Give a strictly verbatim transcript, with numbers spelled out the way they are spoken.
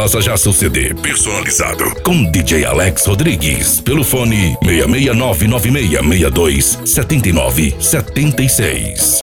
Peça já seu C D personalizado com D J Alex Rodrigues pelo fone seis seis nove nove seis seis dois sete nove sete seis.